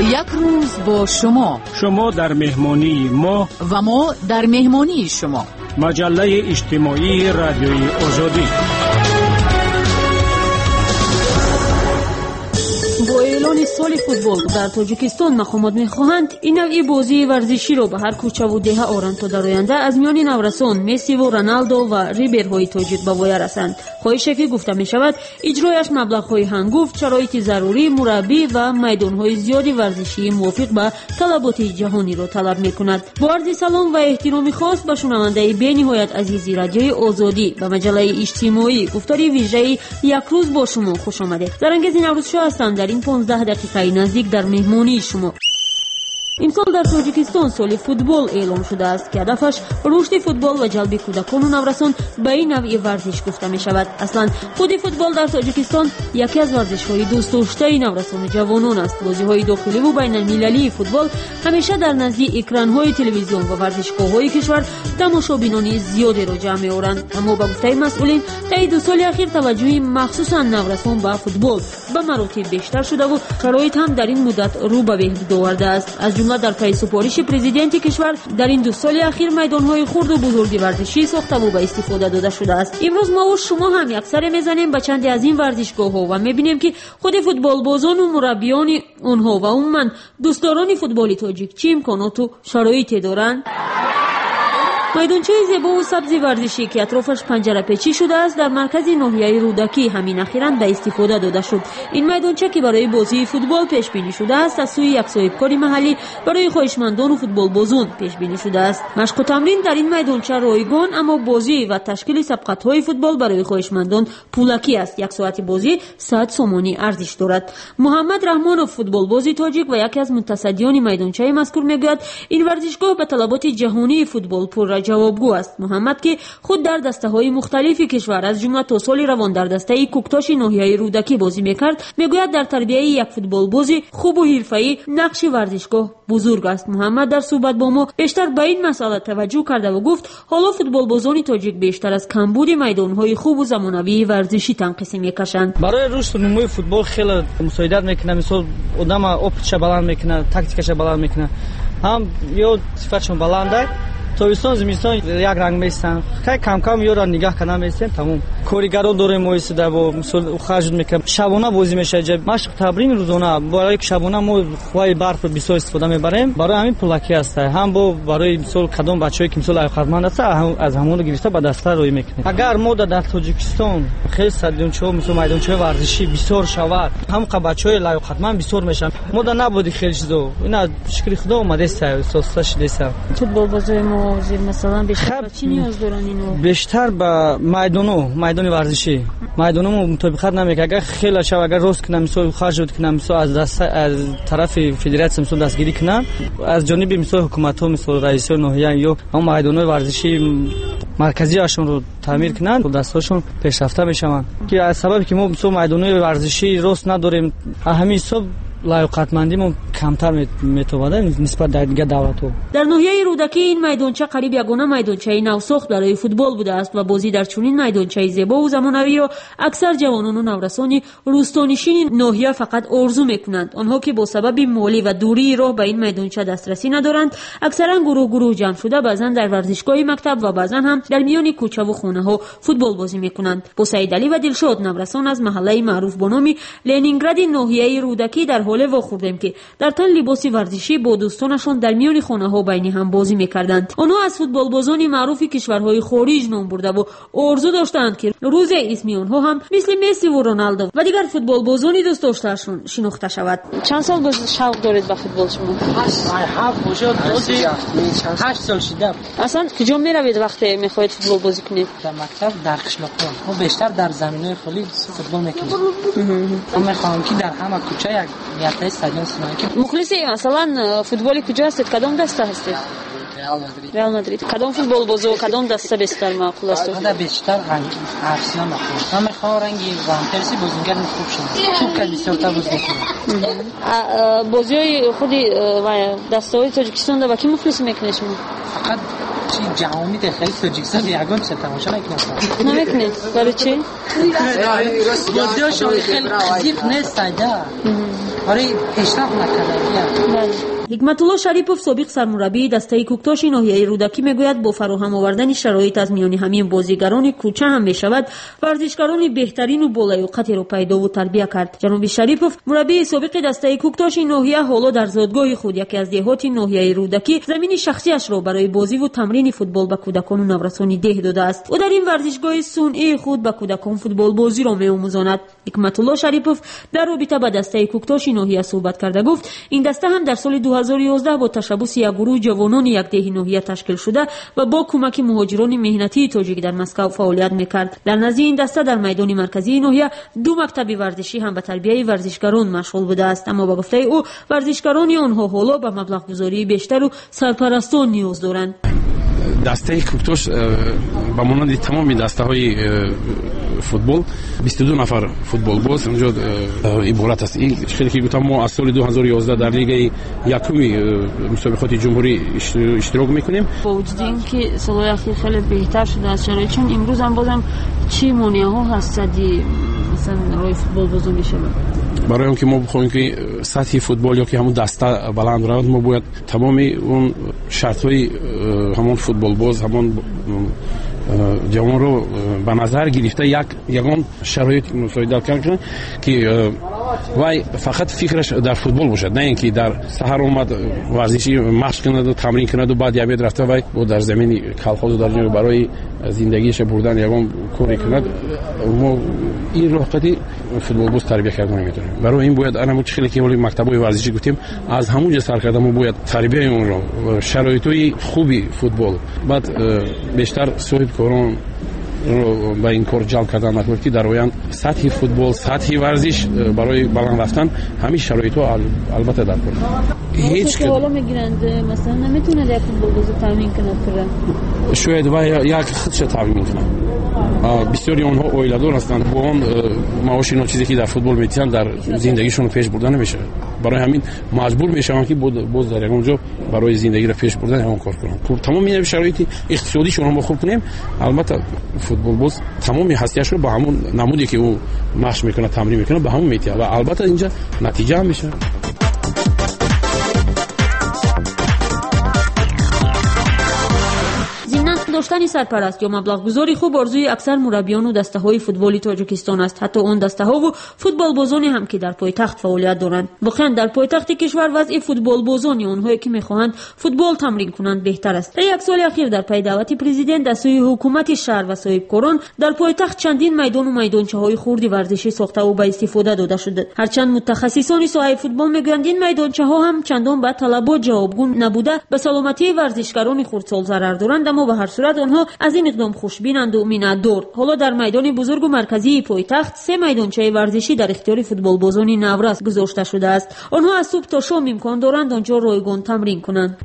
یک روز با شما در مهمانی ما و ما در مهمانی شما. مجله اجتماعی رادیوی آزادی. با اعلان سال فوتبال در تاجیکستان مقامات می‌خواهند این نوع بازی ورزشی را به هر کوچه و دهه آورند تا در آینده از میان نورسان مسی و رونالدو و ریبرهای تاجیک به وای رسند. خواهشی که گفته می‌شود اجرایش مبلغ‌های هنگفت، شرایط ضروری، مربی و میدان‌های زیادی ورزشی موافق به طلبات جهانی را طلب می‌کند. با عرض سلام و احترام خاص به شنونده بی‌نهایت عزیزی رادیوی آزادی و مجله اجتماعی گفتاری ویژه یک روز با شما خوش آمدید. زرنگز نوروز شاه هستم. در این 15 دقیقه نزدیک در مهمانی شما. امسال در تاجیکستان سال فوتبال اعلام شده است که هدفش رشد فوتبال و جلب کودکان و نورسان به این نوع ورزش گفته می شود. اصلا خود فوتبال در تاجیکستان یکی از ورزش‌های دوست داشته نورسان و جوانان است. بازی‌های داخلی و بین المللی فوتبال همیشه در نزد اکران‌های تلویزیون و ورزشگاه‌های کشور تماشابینان زیادی را جمع می‌آورند. اما به گفته مسئولین طی 2 سال اخیر توجه مخصوصاً نورسان به فوتبال به مراتب بیشتر شده و شرایط هم در این مدت رو به بهبود آورده است. از در پی سپارش پرزیدنت کشور در این 2 سال اخیر میدان‌های خرد و بزرگ ورزشی ساخته و به استفاده داده شده است. امروز ما و شما هم یک سر میزنیم به چند از این ورزشگاه‌ها و می‌بینیم که خود فوتبال بازان و مربیان اونها و عموماً دوستداران فوتبال تاجیک چه امکانات و شرایطی دارند. میدانچه زیبا و سبز ورزشی که اطرافش پنجره پیچی شده است در مرکز ناحیه رودکی همین اخیراً به استفاده داده شد. این میدانچه که برای بازی فوتبال پیش بینی شده است از سوی یک صاحبکار محلی برای خواهشمندان و فوتبال بازان پیش بینی شده است. مشق و تمرین در این میدانچه رایگان، اما بازی و تشکیل سبقت‌های فوتبال برای خواهشمندان پولکی است. 1 ساعت بازی 100 سومانی ارزش دارد. محمد رحمانوف فوتبال بازی تاجیک و یکی از متصدیان میدانچه مذکور میگوید این ورزشگاه به طلبات جهانی فوتبال پر جوابگو است. محمد که خود در دسته‌های مختلفی کشور از جمله تا سال روان در دسته کوکتاش ناحیه رودکی بازی می‌کرد، میگوید در تربیت یک فوتبال بازی خوب و حرفه‌ای نقش ورزشگاه بزرگ است. محمد در صحبت با ما بیشتر به این مسئله توجه کرده و گفت حالا فوتبال بازان تاجیک بیشتر از کمبود میدان‌های خوب و زمانوی ورزشی تنقیسی می‌کشند. برای رشد و نمو فوتبال خیلی مساعدت می‌کنه. مثلا آدم اپتش بالند می‌کنه، تاکتیکش بالند می‌کنه. هم یا صفتشون بالنده. تویستان زمستان یک رنگ میستن. خیلی کم کم یورا نگاه کنم میستن تمام. کارگران داریم مویسده و مثلا خرج میکنم. شبانه بازی میشه. جب مشق تمرین روزانه برای شبانه ما خوای برف بسیار استفاده میبریم. برای همین پولکی است. هم برای مثلا کدام بچه‌ای که مثلا خدمت است از همون گرفته به دفتر روی میکنیم. اگر ما در تاجیکستان خیلی استادیوم‌ها مثلا میدانچه ورزشی بسیار شود، هم بچه‌های لایق خدمت بسیار میشن. ما نبودی خیلی چیزا. اینا شکر خدا اومده است. سوساش دیست. فوتبال بازی ما مثلا بیشتر چی نیاز دارن اینو؟ بیشتر به میدان ورزشی میدانو مطابقت نمیکنه. اگر خیلی شب اگر روز کنم مثلا خرج کنم مثلا از طرف فدراسیون مثلا دستگیری کنم از جانب مثلا حکومت ها مثلا رئیس ناحیه یا هم میدان ورزشی مرکزی هاشون رو تعمیر کنن و دستاشون پیشرفته میشن که از سببی که ما مثلا میدان ورزشی روز نداریم همین صبح لایقتمندیمون کمتر میتواده نسبت در دیگه دولت‌ها. در ناحیه رودکی این میدانچه قریب یگانه میدانچه نوساخت برای فوتبال بوده است و بازی در چنین میدانچه زیبا و زمانوی را اکثر جوانان و نورسان روستانشین ناحیه فقط آرزو میکنند. آنها که با سبب مالی و دوری راه به این میدانچه دسترسی ندارند اکثرا گروه جمع شده بعضا در ورزشگاه مکتب و بعضا هم در میان کوچه و خانه ها فوتبال بازی میکنند. با سعید علی و دلشاد نورسان از محله معروف با نام لنینگراد ناحیه رودکی در حال واخوردیم که در تن لباس ورزشی با دوستانشان در میان خانه ها بین هم بازی میکردند. آنها از فوتبال بازان معروف کشورهای خارج نام برده و آرزو داشتند که روز اسمی آنها هم مثل مسی و رونالدو و دیگر فوتبال بازان دوست داشتهشون شناخته شود. چند سال شوق دارید به فوتبال شما؟ 8 سال شده. اصلا کجا میروید وقتی میخواهید فوتبال بازی کنید؟ در مکتب در قشلاق‌ها. ما بیشتر در زمین‌های خالی فوتبال میکنیم. ما میخوایم که در همه کوچه یک استادیوم سناکی. مخلصی مثلا فوتبال کجا هستید؟ کدام دسته هستید؟ رئال مادرید. کدام فوتبال بازو کدام دسته بیشتر معقول است؟ من بیشتر ارسنال معقول. من میخوام رنگی وان پرسی بازیگر خوب شه. خوب که بسیار تا بازی کنه. بازیای خودی و دسته‌های تاجیکستان در کی مخلص میکنید شما؟ فقط جهانی داخل تاجیکستان یگان چه تماشا نکنم نمیکنه برای چی؟ بازیاشون خیلی عجیب نیست اینجا برای پیشرفت نکردن. حکمتالله شریپов سابق سرمربی دسته کوکتاش ناحیه رودکی میگوید با فراهم آوردن شرایط از میان همین بازیگران کوچه هم میشود ورزشکاران بهترین و بالایوقتی را پیدا و تربیت کرد. جناب شریپov مربی سابق دسته کوکتاش ناحیه حالا در زادگاه خود یکی از دهات ناحیه رودکی زمین شخصیش را برای بازی و تمرین فوتبال به کودکان و نورسان ده داده است. او در این ورزشگاه صنعی خود به کودکان فوتبال بازی را می‌آموزاند. حکمتالله شریپov در رابطه با دسته کوکتاش ناحیه صحبت کرده گفت این دسته هم در سال 2011 با تشبث یک گروه جوانان یک ده ناحیه تشکیل شده و با کمک مهاجران مهنتی تاجیک در مسکو فعالیت میکرد. در نزد این دسته در میدان مرکزی ناحیه 2 مکتب ورزشی هم به تربیت ورزشکاران مشغول بوده است، اما با گفته او ورزشکاران آنها حالا به مبلغ گذاری بیشتر و سرپرستان نیاز دارند. دسته کوکتاش با مانند تمام دسته های فوتبال 22 نفر فوتبال باز اونجا عبارت است. این خیلی که گفتم ما از سال 2011 در لیگ یکمی مسابقات جمهوری اشتراک میکنیم. با وجود اینکه سالهای اخیر خیلی بهتر شده است شرایط، چون امروز هم بازم چی مانعه ها هست مثلا روی فوتبال بازی میشه؟ برای اینکه ما بخوایم که سطح فوتبال یا که همون دسته بلند رود ما باید تمام اون شرط های همون فوتبال باز همون جوان رو به نظر گرفته یگان شرایط مساعدت کنه که وای فقط فکرش در فوتبال باشد، نه اینکه در سحر اومد ورزشی مشق کند و تمرین کند و بعد یابد رفته وای با در زمین کلخوز در جنگ برای زندگیش بردن یگان کاری کند. ما این راحتی فوتبال باز تربیت کردن نمیتونیم. برای این باید انا مشکلی که مکتبای ورزشی گفتیم از همونجا سر کردم و باید تربیت اون رو شرایطی خوبی فوتبال بعد بیشتر صاحب کاران رو با این کار جلب کردن نکنه که در آینده سطح فوتبال سطح ورزش برای بالا رفتن همین شرایطو البته در کنه. هیچ که حالا میگیرند مثلا نمیتونه در فوتبال بازی تمرین کنه شاید و یک خودش تمرین کنه. بسیاری اونها اویلادور هستند با اون معاش اینا چیزی که در فوتبال میتونن در زندگیشون پیش بردن نمیشه. برای همین مجبور میشن که باز در اونجا برای زندگی را پیش بردن همون کار کنن. تمام این شرایط اقتصادیشون رو خوب کنیم البته فوتبال باز تمامی هستیش رو با همون نمودی که او مشق میکنه تمرین میکنه به همون میتونه و البته اینجا نتیجه هم میشه. داشتن سرپرست یا مبلغ گذاری خوب آرزوی اکثر مربیان و دسته های فوتبالی تاجیکستان است، حتی اون دسته ها و فوتبال بازانی هم که در پایتخت فعالیت دارند. واقعا در پایتخت کشور وضع فوتبال بازانی اونهایی که میخواهند فوتبال تمرین کنند بهتر است. در یک سال اخیر در پی دعوت پرزیدنت از سوی حکومت شهر و صاحبکاران در پایتخت چندین میدان و میدانچه های خرد ورزشی ساخته و به استفاده داده شده. هرچند متخصصان ساحه فوتبال میگویند این میدانچه ها هم چندان به طلبات جوابگو نبوده به سلامتی ورزشکاران خردسال ضرر دارند، اما به هر صورت آنها از این اقدام خوشبینند و میnnت‌دار. حالا در میدان بزرگ و مرکزی پایتخت 3 میدانچه ورزشی در اختیار فوتبال بازان نورس گذاشته شده است. آنها از صبح تا شام امکان دارند آنجا رایگان تمرین کنند.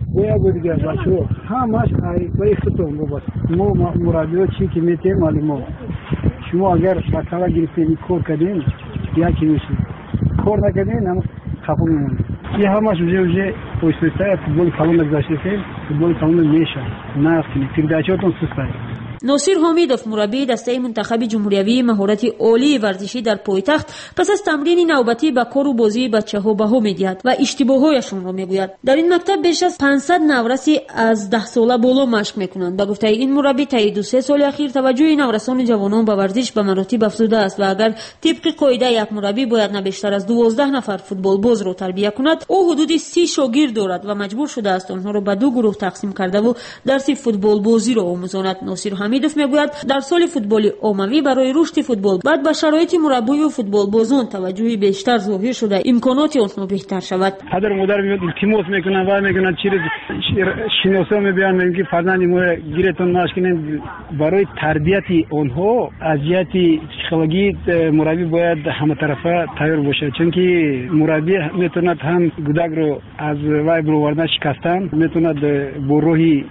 همش برای خودتون بابا ما مربی‌ها چی که میتیم معلومه شما اگر فقط گرفتین کار کردین یکی میشین کار نکردین هم خفه میمونید. این همش وجه پویستای فوتبال کلام گذاشته فوتبال کلام میشه نه فیلداچاتون سوسای. ناصر حمیدوف مربی دسته منتخب جمهوری مهارت عالی ورزشی در پایتخت پس از تمرین نوبتی به کار و بازی بچه‌ها بها می‌دهد و اشتباه‌هایشان را میگوید. در این مکتب بیش از 500 نورسی از 10 ساله بالا مشق میکنند. به گفته این مربی طی 2-3 سال اخیر توجه نورسان جوانان به ورزش به مراتب افزوده است و اگر طبق قاعده یک مربی باید نه بیشتر از 12 نفر فوتبال باز را تربیت کند، او حدود 30 شاگرد دارد و مجبور شده است آنها را به 2 گروه تقسیم کرده و درس فوتبال بازی را آموزاند. ناصر حمیدوف میگوید در سال فوتبال عمومی برای رشد فوتبال بعد به شرایط مربی و فوتبال بازان توجه بیشتر ظاهر شده امکانات آنها بهتر شود. پدر و مادر میاد التماس میکنن و میگن چیز شناسا میبینن میگن فرزند ما گیرتون ماشین برای تربیت آنها از جهت پسیکولوژی مربی باید همه طرفه تیار باشه، چون که مربی میتونه هم کودک رو از وای برووردن شکستن، میتونه با روحی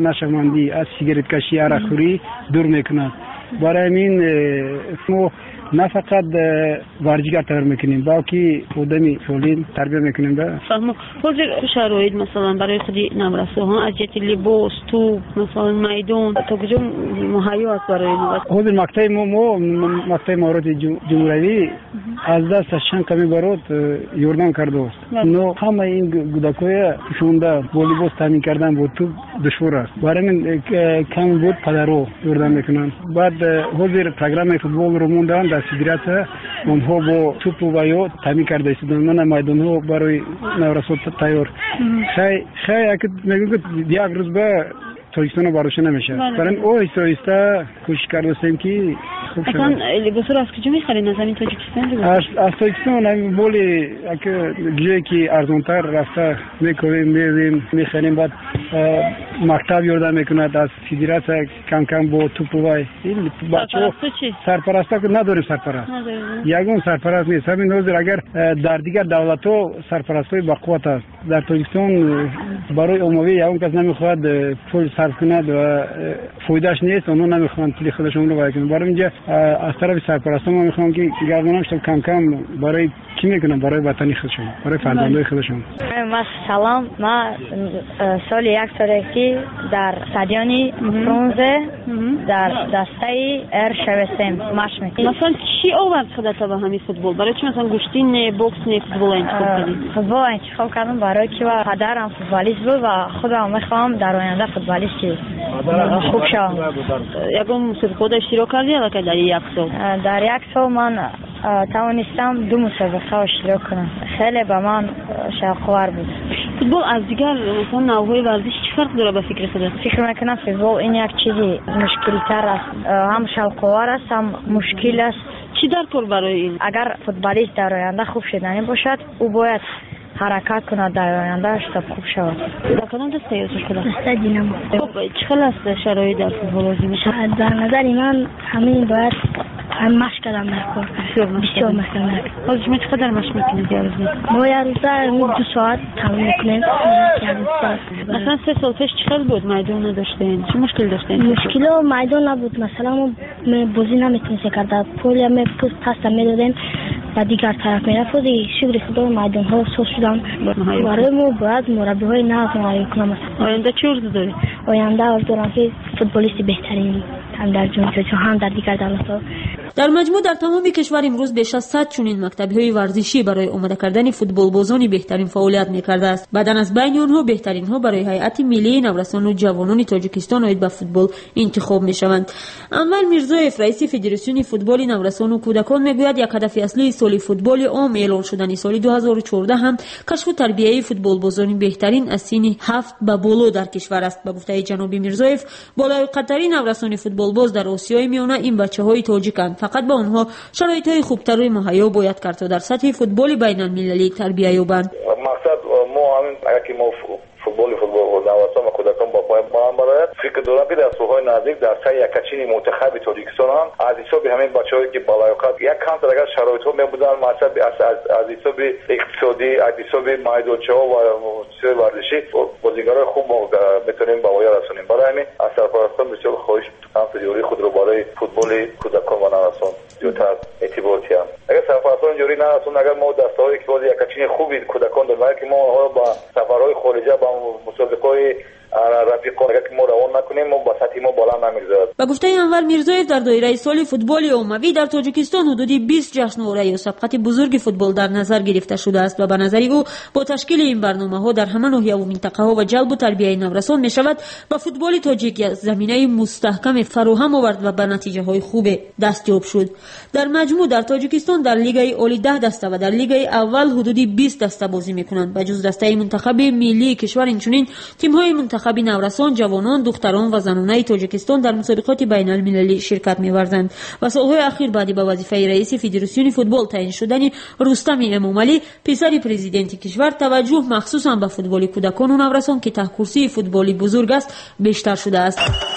نشماندی از سیگارت کشی عرقخوری دور میکنه. برای این ما نه فقط ورزشگر تر میکنیم بلکه آدمی سالم تربیت میکنیم. فهمم. حاضر شرایط مثلا برای خودی نورسوها از جهت لباس تو مثلا میدان تا کجا مهیا است برای ما؟ حاضر مقطع مورد جمهوری از دست چند کمی برات یوردان کرده است. نو همه این کودکای شونده والیبال تامین کردن بود تو دشوار است. برای من کم بود پدرو یوردان میکنن. بعد حاضر پروگرام فوتبال رو موندن در فدراسیون اونها با توپ و یا تامین کرده است. من میدان ها برای نورسو تیار. خیلی اگه میگم یک روز به تاکستان باروش نمیشه. برای او ایستا کوشش کردیم که خوب شد. اصلا لباس رو از کجا میخرید از همین تاجیکستان؟ از تاجیکستان همین بولی اگه جایی که ارزانتر رفته میخریم میخریم بعد مکتب یوردان میکند از فدراسیون کم کم با توپ و وای. این بچه‌ها سرپرستا که نداریم سرپرست. یگان سرپرست نیست. همین نظر اگر در دیگر دولت‌ها سرپرستای با قوت است. در تاجیکستان برای عمومی یگان کس نمیخواد پول صرف کند و فایدهش نیست. اونها نمیخوان پول خودشون رو وای کنند. برای اینجا از طرف سرپرستا ما میخوام که گردنش کم کم برای کی میکنن برای وطنی خودشون برای فرزندای خودشون. سلام. ما سال یک سالگی در استادیوم برونزه در دسته ارشوستم ماش میکنیم. مثلا چی آورد خودت به همین فوتبال؟ برای چی مثلا گوشتی نه بوکس نه فوتبال انتخاب کردی؟ فوتبال انتخاب کردم برای که پدرم فوتبالیست بود و خودم میخوام در آینده فوتبالیستی خوب شم. یکم مسابقه اشتراک کردی یا که در یک سال؟ در یک سال من توانستم 2 مسابقه اشتراک کنم. خیلی به من شوق‌آور بود. فوتبال از دیگر مثلا نوع‌های ورزش چه فرق داره به فکر خودت؟ فکر میکنم فوتبال این یک چیزی مشکل‌تر است. هم شوق‌آور است هم مشکل است. چی در کار برای این؟ اگر فوتبالیست در آینده خوب شدنی باشد او باید حرکت کند در آینده تا خوب شود. در کدام دسته یازش کده؟ دسته دینامو. خب چقدر است شرایط در فوتبال بازی میشه؟ در نظر من همین باید مشق کردم نکن. بسیار مشق کردم. حالا شما چقدر مشق میکنید یه روزه؟ ما یه روزه 2 ساعت تمرین میکنیم. مثلا 3 سال پیش چقدر بود میدان نداشتین؟ چه مشکل داشتین؟ مشکل میدان نبود. مثلا ما بازی نمیتونستیم کرد. پول می پست میدادیم و دیگر طرف میرفت. شغل خدا میدان ها سوس شدن. برای ما باید مربی های ناز معرفی کنم. آینده چی آرزو داری؟ آینده آرزو دارم که فوتبالیست بهترین هم در جمهوری هم در دیگر دولت‌ها. در مجموع در تمام کشور امروز بیش از 100 چنین مکتب‌های ورزشی برای آماده کردن فوتبال بازان بهترین فعالیت می‌کرده است. بعداً از بین آنها بهترین ها برای هیئت ملی نورسان و جوانان تاجیکستان آید به فوتبال انتخاب می‌شوند. انور میرزایف رئیس فدراسیون فوتبال نورسان و کودکان میگوید یک هدف اصلی سال فوتبال عام اعلان شدن سال 2014 هم کشف و تربیت فوتبال بازان بهترین از سن 7 به بالا در کشور است. به گفته جناب میرزایف بالایق‌ترین نورسان فوتبال باز در آسیای میانه این بچه‌های تاجیکند. فقط با آنها شرایط‌های خوبتر و مهیا باید کرد تا در سطح فوتبال بین‌المللی تربیت یابند. مقصد ما همین اگه ما فوتبال نوسان و کودکان با پای بلند برآید فکر دارم که در سال‌های نزدیک در سطح یکچین منتخب تاجیکستان هم از حساب همین بچه‌هایی که بالایقت یک کم اگر شرایط‌ها می‌بودن مقصد از حساب اقتصادی از حساب میدانچه‌ها و سر ورزشی بازیگرای خوب میتونیم به پایان رسونیم. برای همین از سرپرستان بسیار خواهش می‌کنم تجاری خود رو برای فوتبال کودکان و نوسان زیادتر اعتبار کنیم. اگر سرپرستان جوری نرسون اگر ما دسته‌های که باز یکچین خوبی کودکان داریم که ما آنها با سفرهای خارجه با مسابقه‌های رفیقان که ما روان نکنیم ما با سطح ما بالا نمیگذارد. با گفته انور میرزایف در دایره سال فوتبال عمومی در تاجیکستان حدود 20 جشنواره و سبقت بزرگ فوتبال در نظر گرفته شده است و به نظر او با تشکیل این برنامه‌ها در همه ناحیه و منطقه‌ها و جلب و تربیت نورسان می‌شود با فوتبال تاجیک زمینه مستحکم فراهم آورد و به نتیجه‌های خوب دستیاب شد. در مجموع در تاجیکستان در لیگ عالی 10 دسته و در لیگ اول حدود 20 دسته بازی می‌کنند. به جز دسته منتخب ملی کشور اینچنین تیم‌های منتخب نورسان، جوانان، دختران و زنانه تاجیکستان در مسابقات بین‌المللی شرکت می‌ورزند. و سال‌های اخیر بعد به وظیفه رئیس فدراسیون فوتبال تعیین شدن رستم امامعلی پسر پرزیدنت کشور توجه مخصوصا به فوتبال کودکان و نورسان که ته کرسی فوتبالی بزرگ است بیشتر شده است.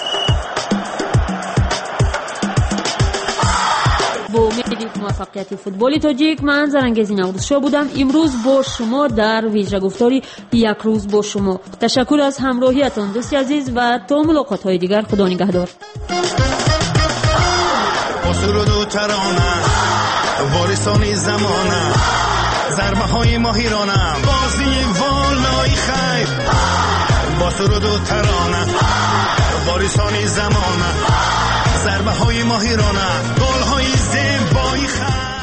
با امید موفقیت فوتبال تاجیک من زرنگزی نوروزشاه بودم. امروز با شما در ویژه گفتاری یک روز با شما. تشکر از همراهیتان دوستی عزیز و تا ملاقات های دیگر. خدا نگهدار. ترانه وارثان زمانه ضربه های ماهرانه بازی والای خیر با سرود و ترانه وارثان زمانه ضربه های ماهرانه گل های زیبای خیر